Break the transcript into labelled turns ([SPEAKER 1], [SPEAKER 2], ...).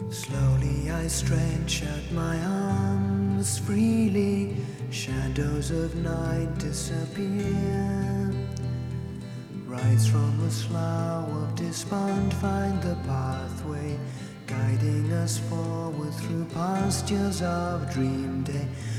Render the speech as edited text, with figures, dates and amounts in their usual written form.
[SPEAKER 1] Slowly I stretch out my arms freely, shadows of night disappear. Rise from a slough of despond, find the pathway, guiding us forward through pastures of dream day.